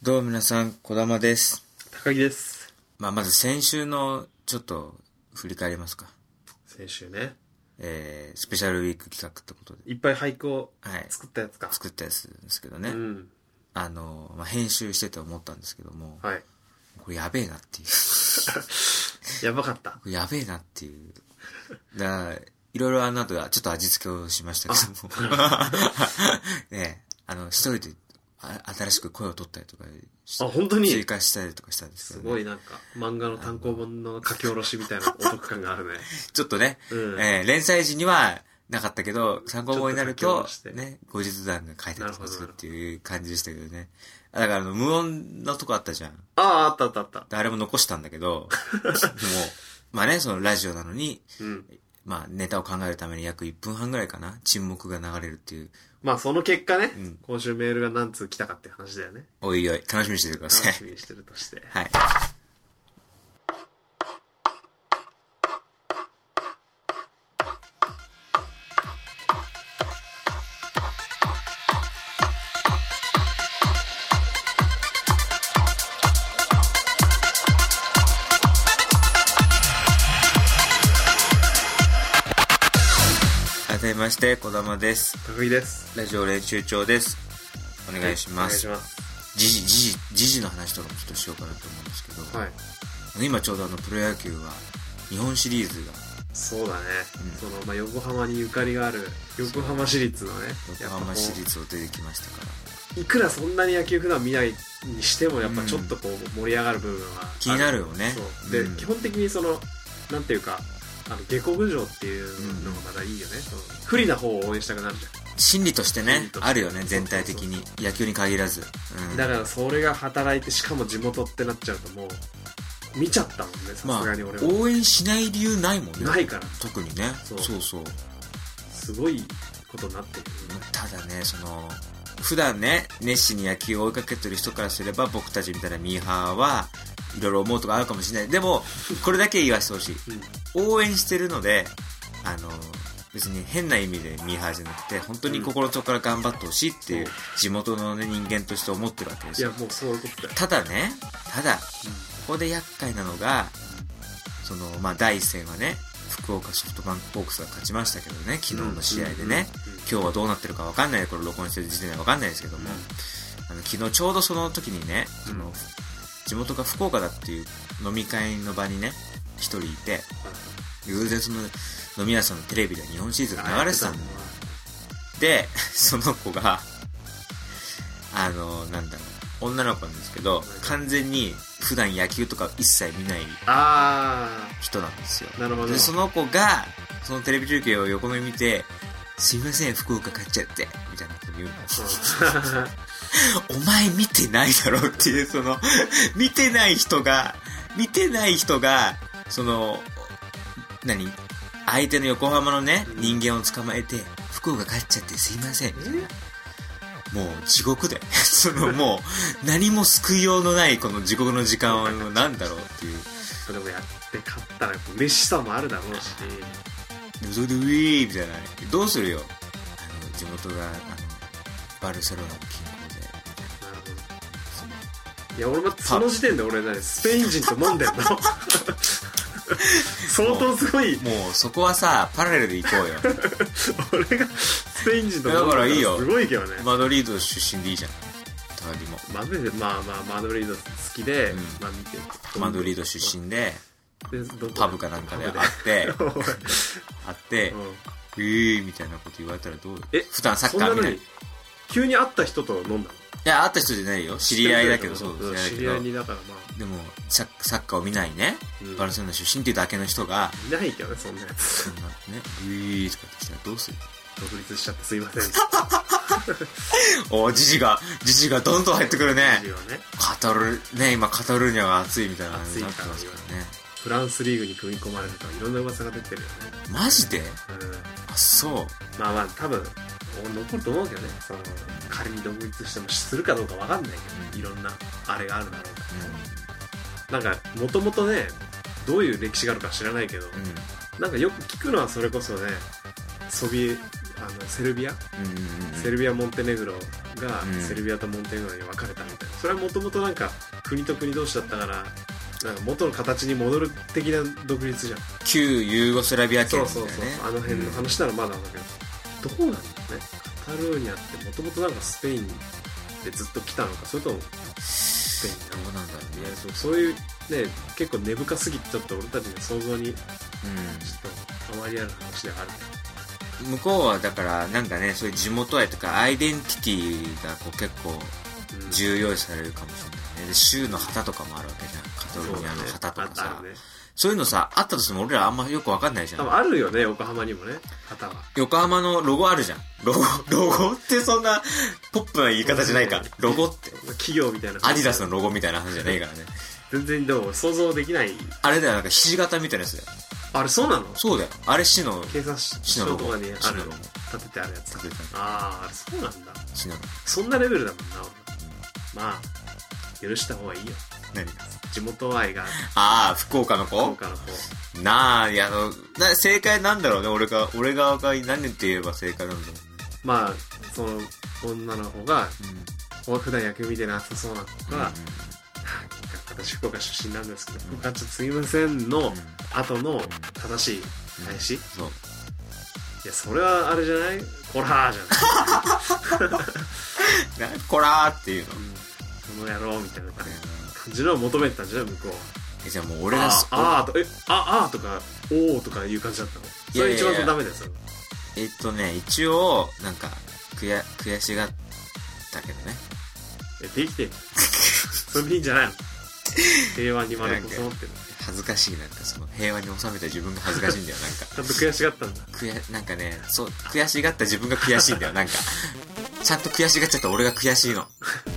どうも皆さん、小玉です。 高木です。 まず先週のちょっと振り返りますか。 先週ね。 スペシャルウィーク企画ってことで。 いっぱい俳句を作ったやつか。 作ったやつですけどね。 うん。 編集してて思ったんですけども。 はい。 これやべえなっていう。 やばかった。 これやべえなっていう。いろいろ後はちょっと味付けをしましたけども。ね一人で新しく声を取ったりとかして、 本当に追加したりとかしたんですけど、ね、 すごいなんか漫画の単行本の書き下ろしみたいなお得感があるね。 ちょっとね、連載時にはなかったけど単行本になるとね、後日談が書いてたりとかするっていう感じでしたけどね。だから無音のとこあったじゃん。 あった。 あれも残したんだけど、もうそのラジオなのに、ネタを考えるために約1分半ぐらいかな、沈黙が流れるっていう。 その結果ね、今週メールが何通来たかっていう話だよね。 おいおい、楽しみにしててください。 楽しみにしてるとして。 はい。改めまして、小玉です。 高木です。 ラジオ練習長です。お願いします。 お願いします。 時事の話とかもちょっとしようかなと思うんですけど、 はい、 今ちょうどプロ野球は日本シリーズが、 そうだね、横浜にゆかりがある横浜市立のね、 横浜市立を出てきましたから、 いくらそんなに野球普段見ないにしてもやっぱちょっとこう盛り上がる部分は気になるよね。 そうで、基本的になんていうか下克上っていうのがまだいいよね、不利な方を応援したくなるじゃん。 心理としてね、あるよね、全体的に。野球に限らず、 だからそれが働いて、しかも地元ってなっちゃうともう見ちゃったもんね、さすがに俺は。 応援しない理由ないもんね。 ないから。 特にね。そうすごいことになってる、 ただね、普段ね、熱心に野球を追いかけてる人からすれば、僕たちみたいなミーハーはいろいろ思うとこあるかもしれない。でもこれだけ言わせてほしい、応援してるので、別に変な意味でミーハーじゃなくて、本当に心の底から頑張ってほしいっていう地元の、ね、人間として思ってるわけですよ。 いやもうそういうことだよ。 ただ、ここで厄介なのが、第一戦はね、福岡ソフトバンクホークスが勝ちましたけどね、昨日の試合でね、今日はどうなってるか分かんない、これ録音してる時点では分かんないですけども、昨日ちょうどその時にね、地元が福岡だっていう飲み会の場にね、一人いて、偶然飲み屋さんのテレビで日本シリーズが流れてたんだよ。で、その子が女の子なんですけど、完全に普段野球とか一切見ない人なんですよ。 なるほど。 でその子がそのテレビ中継を横目見て、すいません福岡勝っちゃってみたいなこと言うんですよ。お前見てないだろっていう、見てない人が相手の横浜のね、人間を捕まえて、福岡帰っちゃってすいませんみたいな。もう地獄でもう何も救いようのないこの地獄の時間は何だろうっていう。 それもやって勝ったら嬉しさもあるだろうし、 でもそれでウィーみたいな、どうするよ、地元がバルセロナの近郊で。 なるほど。いや俺もその時点でスペイン人と飲んでんの。相当すごい。 もうそこはさ、パラレルで行こうよ。 俺がスペイン人と飲んでんの。だからいいよ。すごいけどね。 マドリード出身でいいじゃん。高木も。 マドリード好きで、見てる。 マドリード出身で、パブかなんかで会って、みたいなこと言われたらどう？普段サッカー見ない。 急に会った人と飲んだの？ いや、会った人じゃないよ。知り合いだけど、 そうです。知り合いにだからでもサッカーを見ないね、バルセロナ出身っていうだけの人がいないけどね、そんなやつ。 そんなね、ウィーとかって来たらどうする？ 独立しちゃってすいません。 お、ジジがどんどん入ってくるね。 ジジはね。 今カタルーニャが熱いみたいな熱いからね。フランスリーグに組み込まれるといろんな噂が出てるよね。 マジで？あ、そう。 多分残ると思うけどね。仮に独立してもするかどうかわかんないけど、いろんなあれがあるだろうから。なんかもともとね、どういう歴史があるか知らないけど、なんかよく聞くのはそれこそね、セルビア、セルビアモンテネグロがセルビアとモンテネグロに分かれたみたいな、 それはもともとなんか国と国同士だったからなんか元の形に戻る的な独立じゃん。 旧ユーゴスラビア圏そうみたいなね。 あの辺の話ならまだなんだけど、どうなんだろうね。カタルーニャってもともとなんかスペインでずっと来たのか、それともスペインどうなんだろうね。 いやそういうね結構根深すぎてちょっと俺たちの想像にちょっとあまりある話ではあるね。 向こうはだからなんかね、そういう地元愛とかアイデンティティがこう結構重要視されるかもしれないね。で州の旗とかもあるわけじゃん。カタルーニャの旗とかさ、 そうね、 そういうのさあったとしても俺らあんまよく分かんないじゃん。 多分あるよね、横浜にもね旗は。 横浜のロゴあるじゃん。ロゴってそんなポップな言い方じゃないか。ロゴって企業みたいなアディダスのロゴみたいな話じゃないからね。 全然でも想像できない。 あれだよ、なんかひし形みたいなやつだよ。 あれそうなの？ そうだよ、あれ市の警察署とかにあるロゴ立ててあるやつ。 立ててああ、あれそうなんだ。 市のロゴ。 そんなレベルだもんな、俺。まあ許した方がいいよ。 何？ 地元愛が。 ああ、福岡の子？ 福岡の子なあ、いや正解なんだろうね。俺側が何って言えば正解なんだろうね。 まあその女の子が、普段野球見てなさそうな子が、私福岡出身なんですけど、福岡ちょっとすいませんの後の正しい返し、 そう。 いやそれはあれじゃない？コラーじゃないコラーっていうの、 この野郎みたいな感じのを求めてたんじゃない向こうは。 じゃあもう俺があーとかおーとかいう感じだったの？それ一番ダメだよそれ。 一応なんか悔しがったけどね。 できてるそれでいいんじゃないの？平和に丸く収まってる。 恥ずかしい、なんかその平和に収めた自分が恥ずかしいんだよ。なんかちゃんと悔しがったんだ。 なんかね、そう悔しがった自分が悔しいんだよ。なんかちゃんと悔しがっちゃった俺が悔しいの。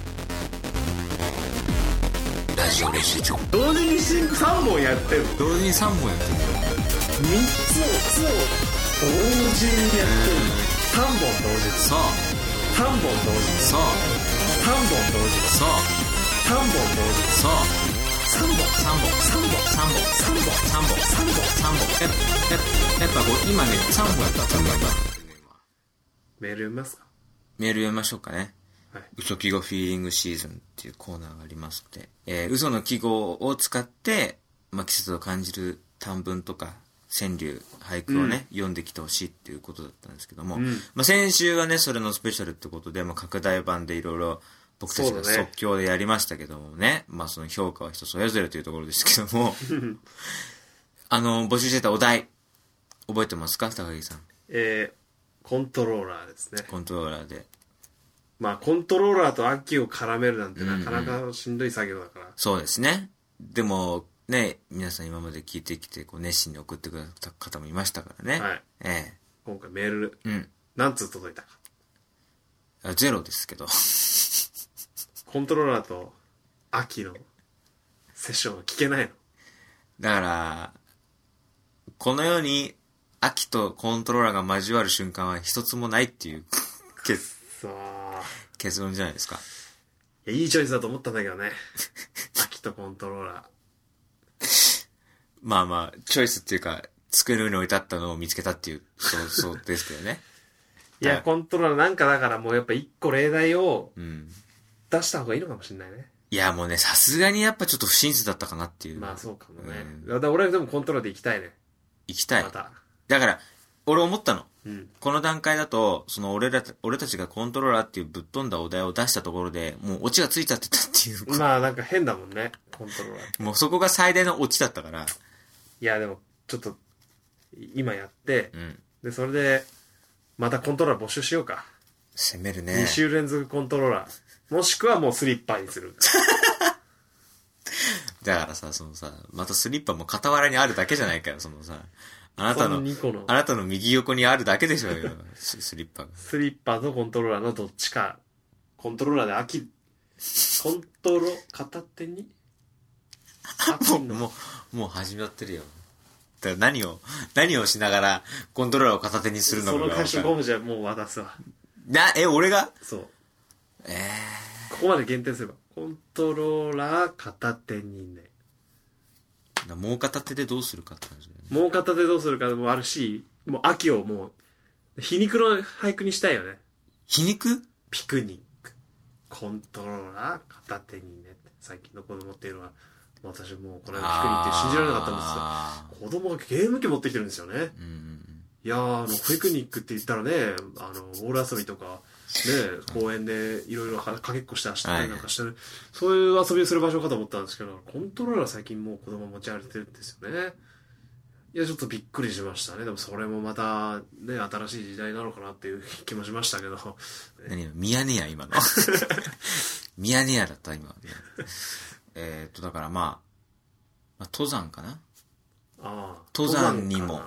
ラジオ練習場同時に3本やってる。 同時に3本やってるんだよ。 3つを同時にやってる。3本同時。 そう 3本同時。 そう 3本同時。 そう 3本同時。 そう 3本やっぱこう今ね3本やったらメール読みますか？ メール読みましょうかね。 はい、 嘘記号フィーリングシーズンっていうコーナーがありまして、嘘の記号を使って、季節を感じる短文とか川柳俳句をね、読んできてほしいっていうことだったんですけども、先週はねそれのスペシャルってことで、拡大版でいろいろ僕たちが即興でやりましたけどもね、その評価は人それぞれというところですけども募集してたお題覚えてますか、高木さん？ コントローラーですね。 コントローラーで、 コントローラーと秋を絡めるなんてなかなかしんどい作業だから、 そうですね。でもね、皆さん今まで聞いてきて熱心に送ってくださった方もいましたからね。 はい。今回メール、何通届いたか。 0ですけどコントローラーと秋のセッションは聞けないの？ だからこの世に秋とコントローラーが交わる瞬間は一つもないっていう結論じゃないですか。 いいチョイスだと思ったんだけどね秋とコントローラーチョイスっていうか机の上に置いてあったのを見つけたっていうそうですけどねいやコントローラーなんかだからもうやっぱ一個例題を出した方がいいのかもしれないね。 いやもうね、さすがにやっぱちょっと不親切だったかなっていう。 そうかもね。だから俺はでもコントローラーで行きたいね。 行きたい。 また。 だから俺思ったの。この段階だとその俺たちがコントローラーっていうぶっ飛んだお題を出したところでもうオチがついちゃってたっていう。 なんか変だもんね、コントローラー。 もうそこが最大のオチだったから。 いやでもちょっと今やって、でそれでまたコントローラー募集しようか。 攻めるね。 2週連続コントローラー。もしくはもうスリッパにする。 だからさ、またスリッパも傍らにあるだけじゃないから、あなたの右横にあるだけでしょうよ、スリッパが。 スリッパとコントローラーのどっちか。コントローラーで片手にもう始まってるよ。だから何をしながらコントローラーを片手にするのかが分かる。 その歌詞5文字はもう渡すわ。 俺が？ そう。ここまで限定すればコントローラー片手にね。 もう片手でどうするかって感じだよね。もう片手でどうするかもあるし、もう秋をもう皮肉の俳句にしたいよね。 皮肉？ ピクニック。 コントローラー片手にね、最近の子供っていうのは、私もうこの間聞くに行って信じられなかったんですけど、子供がゲーム機持ってきてるんですよね。いやー、ピクニックって言ったらね、ボール遊びとか、ね、公園でいろいろかけっこして走ったりなんかしてる、そういう遊びをする場所かと思ったんですけど、コントローラー最近もう子供持ち歩いてるんですよね。いや、ちょっとびっくりしましたね。でもそれもまた、ね、新しい時代なのかなっていう気もしましたけど。 何ミヤネ屋今の。ミヤネ屋だった今。だからまあ、登山かな。登山にも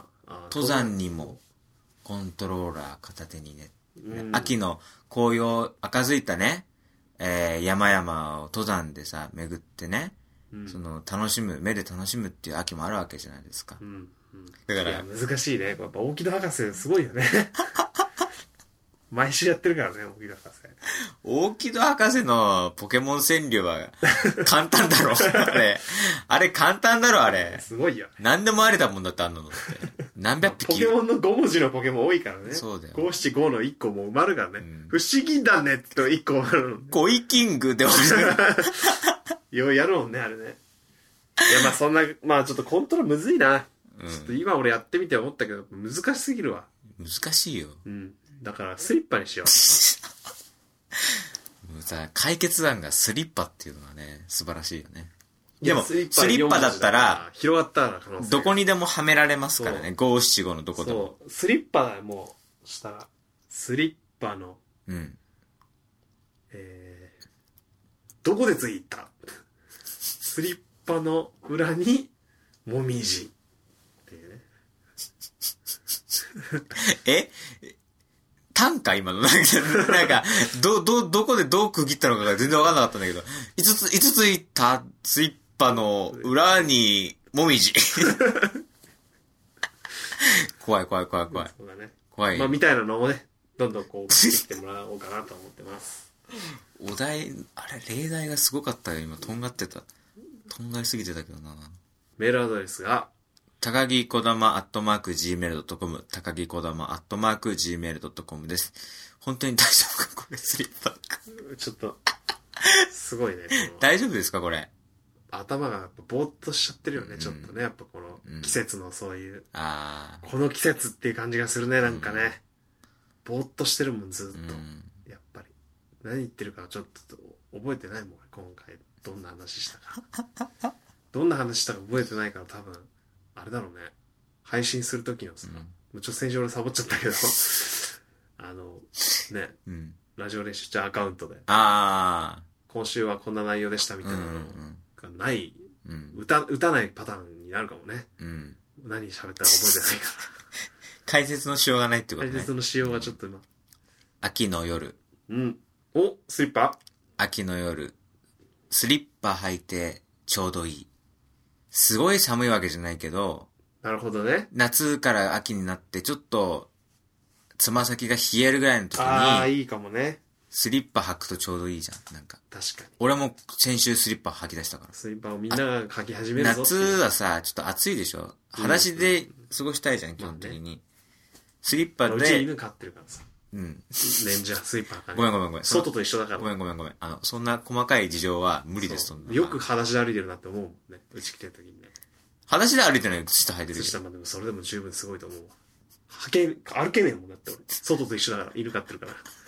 コントローラー片手にね。秋の紅葉、赤づいたね、山々を登山でさ、巡ってね、その目で楽しむっていう秋もあるわけじゃないですか。だから。いや、 難しいね。やっぱ大木戸博士すごいよね。毎週やってるからね、大木戸博士。 大木戸博士のポケモン川柳は簡単だろ。あれ簡単だろ、あれ。 すごいよね。 何でもありだもんだってあんのって。何百匹。 ポケモンの5文字のポケモン多いからね。 そうだよ。 5、7、5の1個も埋まるからね。不思議だねと1個埋まるの。 コイキングで終わる。 ようやるもんね、あれね。いや、まあそんな、まあちょっとコントロールむずいな。ちょっと今俺やってみて思ったけど、難しすぎるわ。 難しいよ。 だからスリッパにしよう。 もうさ、解決案がスリッパっていうのがね、素晴らしいよね。でも、スリッパだったら、 広がったら可能性。 どこにでもはめられますからね。5、7、5のどこでも。 そう。スリッパだよ、もう、したら。スリッパの、どこでついた？スリッパの裏に、もみじ。っていうね。 短歌今のなんか、どこでどう区切ったのかが全然わかんなかったんだけど、いつついたスリッパの裏に、もみじ。怖い。 そうだね。 怖い。 まあ、みたいなのをね、どんどんこう、してきてもらおうかなと思ってます。 お題、例題がすごかったよ、今、とんがってた。とんがりすぎてたけどな。 メールアドレスが、 高木こだま@gmail.com 高木こだま@gmail.com です。本当に大丈夫かこれスリッパ。 ちょっと、すごいね。 大丈夫ですかこれ。 頭がやっぱぼーっとしちゃってるよね、ちょっとね。やっぱこの季節のそういう、この季節っていう感じがするね、なんかね。ぼーっとしてるもん、ずっと。やっぱり。何言ってるかちょっと覚えてないもん、今回。どんな話したか。どんな話したか覚えてないから多分、あれだろうね。配信するときのさ、もうちょっと先週俺サボっちゃったけど、ね、ラジオ練習中アカウントで、今週はこんな内容でしたみたいなのがない、打たないパターンになるかもね。何喋ったら覚えてないから。 解説のしようがないってことね。 解説のしようがちょっと今。 秋の夜。 お、スリッパ？ 秋の夜。スリッパ履いてちょうどいい。すごい寒いわけじゃないけど。 なるほどね。 夏から秋になってちょっと、つま先が冷えるぐらいの時に。 いいかもね。 スリッパ履くとちょうどいいじゃん。なんか。 確かに。 俺も先週スリッパ履き出したから。 スリッパをみんなが履き始めるぞ。 夏はさ、ちょっと暑いでしょ。裸足で過ごしたいじゃん、基本的に。スリッパで。 うち犬飼ってるからさ。年中スリッパ履かない。ごめん。 外と一緒だから。 ごめん。そんな細かい事情は無理です。 よく裸足で歩いてるなって思うもんね。うち来てる時にね。 裸足で歩いてない靴下履いてる。 靴下までもそれでも十分すごいと思うわ。歩けねえもんだって俺。外と一緒だから、犬飼ってるから。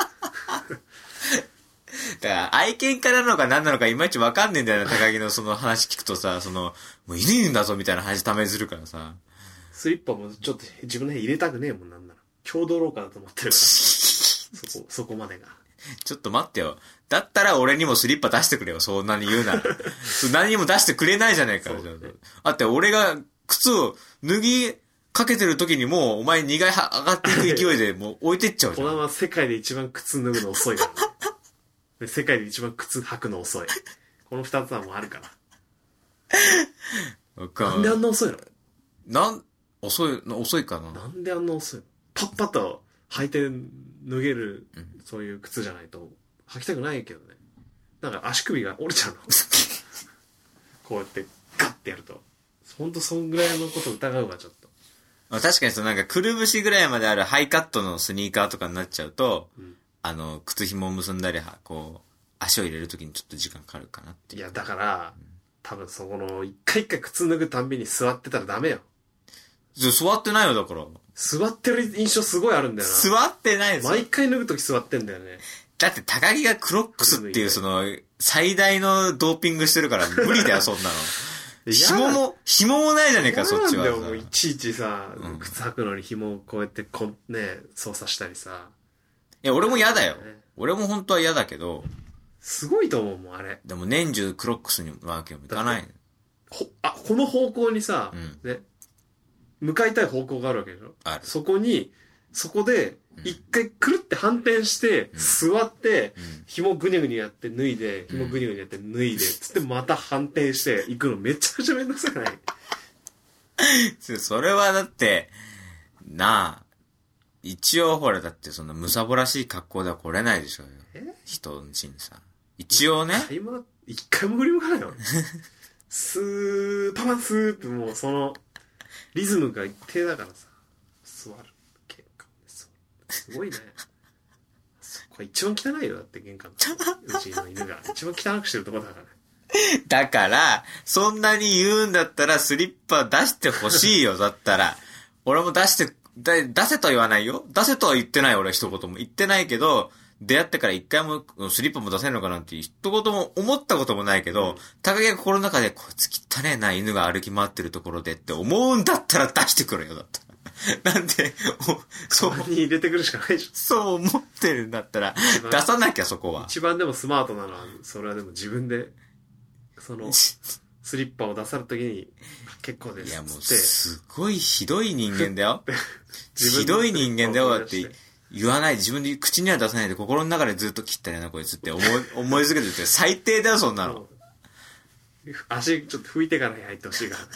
だから愛犬家なのか何なのかいまいちわかんねえんだよな、高木のその話聞くとさ、もう犬いるんだぞみたいな話ためするからさ。 スリッパもちょっと自分の部屋入れたくねえもんなんなら。共同廊下だと思ってるから。そこまでが。 ちょっと待ってよ。だったら俺にもスリッパ出してくれよ、そんなに言うなら。何にも出してくれないじゃないか。だって俺が靴を脱ぎかけてる時にもうお前2階上がっていく勢いでもう置いてっちゃうじゃん。 お前は世界で一番靴脱ぐの遅いからね。世界で一番靴履くの遅い。この2つはもうあるから。なんであんな遅いの？ 遅いかな。 なんであんな遅いの？パッパと履いて脱げる、そういう靴じゃないと履きたくないけどね。なんか足首が折れちゃうの。こうやってガッてやると。ほんとそんぐらいのこと疑うわ、ちょっと。 確かになんかくるぶしぐらいまであるハイカットのスニーカーとかになっちゃうと、靴紐を結んだり、こう、 足を入れるときにちょっと時間かかるかなっていう。 いや、だから、多分そこの、一回一回靴脱ぐたんびに座ってたらダメよ。 座ってないよ、だから。 座ってる印象すごいあるんだよな。 座ってないですよ。 毎回脱ぐとき座ってんだよね。 だって高木がクロックスっていうその、最大のドーピングしてるから無理だよ、そんなの。紐もないじゃねえか、そっちは。 なんだよ、もういちいちさ、靴履くのに紐をこうやって操作したりさ。 いや、俺も嫌だよ。俺も本当は嫌だけど。 すごいと思うもん、あれ。 でも年中クロックスにわけにもいかない。 この方向にさ、ね、向かいたい方向があるわけでしょ。 ある。 そこで、一回くるって反転して、座って、紐ぐにゃぐにゃやって脱いで、紐ぐにゃぐにゃやって脱いで、つってまた反転して行くのめちゃくちゃめんどくさくない？ それはだって、一応ほらだってそんなむさぼらしい格好では来れないでしょうよ。人の家にさ。一応ね。 一回も振り向かないよ。パパンスーってもうその、リズムが一定だからさ、座る。すごいね。これ一番汚いよ、だって玄関。うちの犬が。一番汚くしてるとこだからね。 だから、そんなに言うんだったらスリッパ出してほしいよ、だったら。俺も出せとは言わないよ。出せとは言ってない、俺は一言も。言ってないけど、出会ってから一回もスリッパも出せるのかなんて一言も思ったこともないけど、高木が心の中で、こいつ汚ねえな、犬が歩き回ってるところでって思うんだったら出してくれよ、だったら。なんで、 そこに入れてくるしかないでしょ。 そう思ってるんだったら、出さなきゃそこは。 一番でもスマートなのは、それはでも自分で、その、スリッパを出された時に、結構です。 いやもう、すごいひどい人間だよ。ひどい人間だよって言わない、自分で口には出さないで心の中でずっと切ったよな、こいつって思い続けてて、最低だよ、そんなの。 足ちょっと拭いてから入ってほしいから。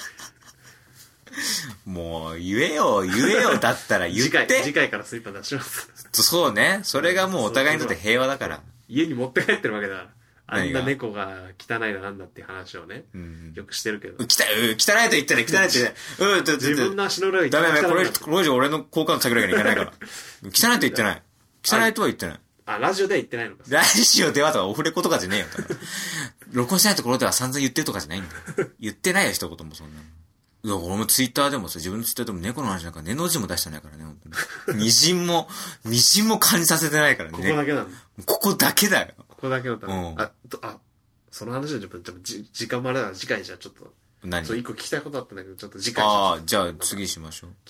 もう、言えよ、だったら言って。 次回からスリッパ出します。 そうね。それがもうお互いにとって平和だから。 家に持って帰ってるわけだから。あんな猫が汚いのなんだっていう話をね、よくしてるけど。 汚いと言ったら汚いって言って。 自分の足の裏がダメ、これ以上俺の好感度下げるわけにいかないから。汚いと言ってない。汚いとは言ってない。 ラジオでは言ってないのか。 ラジオではとかオフレコとかじゃねえよ。録音しないところでは散々言ってるとかじゃないんだよ。言ってないよ、一言もそんなの。いや、俺もツイッターでもさ、自分のツイッターでも猫の話なんか根の字も出してないからね、本当に。みじんも感じさせてないからね。 ここだけなの。 ここだけだよ。 ここだけのため。その話は時間もあれだ、次回じゃあちょっと。 何？ そう、一個聞きたいことあったんだけど、ちょっと次回。 じゃあ次しましょう。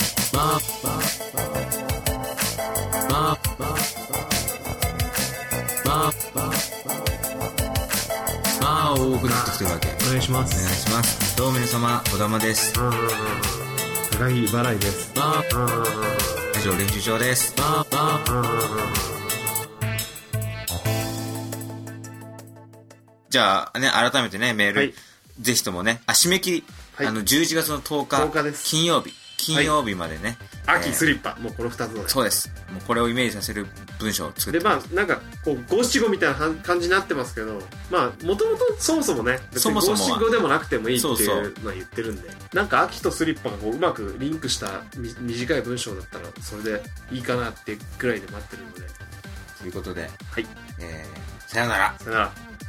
多くなってきてるわけ。 お願いします。 お願いします。どうも皆様、小玉です。 高木払いです。 ラジオ練習場です。じゃあね、改めてね、メール、はい、ぜひともね、締め切り、はい、11月の10日、 です金曜日までね。 秋スリッパ、もうこの2つの。 そうです。もうこれをイメージさせる文章を作ってで、なんか、こう、五七五みたいな感じになってますけど、もともとそもそもね、別に五七五でもなくてもいいっていうのは言ってるんで、なんか秋とスリッパがこう、うまくリンクした短い文章だったら、それでいいかなってくらいで待ってるので。 ということで、 はい。 さよなら。 さよなら。